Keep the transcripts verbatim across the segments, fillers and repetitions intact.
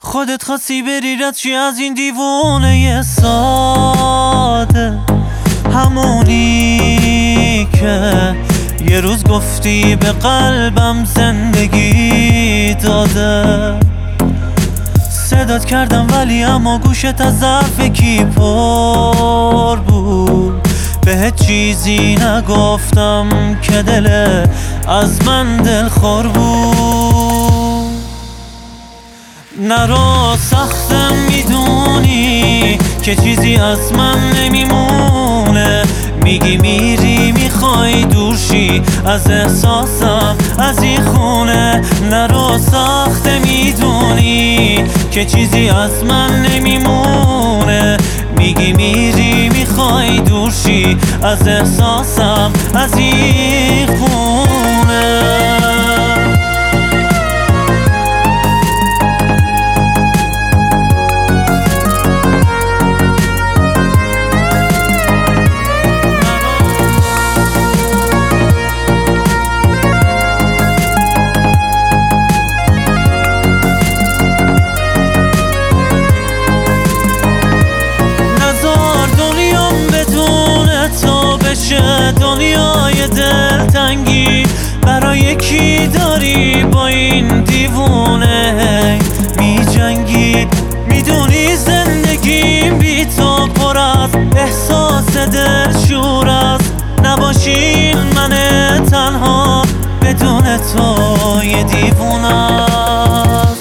خودت خواستی بری رد چی از این دیوونه ساده، همونی که یه روز گفتی به قلبم زندگی داده. صدات کردم ولی اما گوشت از ضعف کی پر بود. بهت چیزی نگفتم که دل از من دلخور بود. نرو سختم میدونی که چیزی از من نمیمونه. میگی میری میخوای دورشی از احساسم از این خونه. نرو سخت میدونی که چیزی از من نمیمونه. میگی میری میخوای دورشی از احساسم از این خونه. دنیای دلتنگی برای کی داری با این دیوونه می جنگی؟ میدونی زندگی بی تو پر از احساس دلشور است. نباشین من تنها بدون تو یه دیوونه است.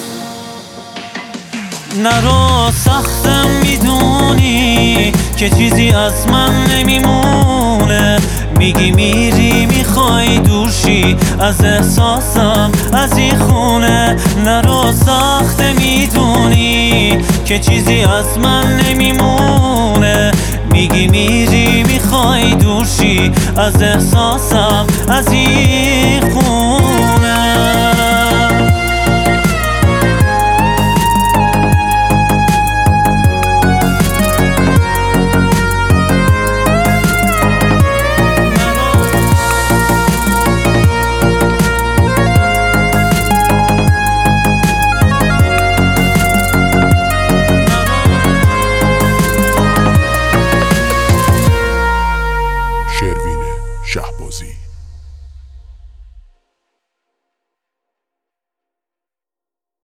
نرو سختم میدونی که چیزی از من نمیمونه. میگی میری میخوای دورشی از احساسم از این خونه. نرو سخت میدونی که چیزی از من نمیمونه. میگی میری میخوای دورشی از احساسم از این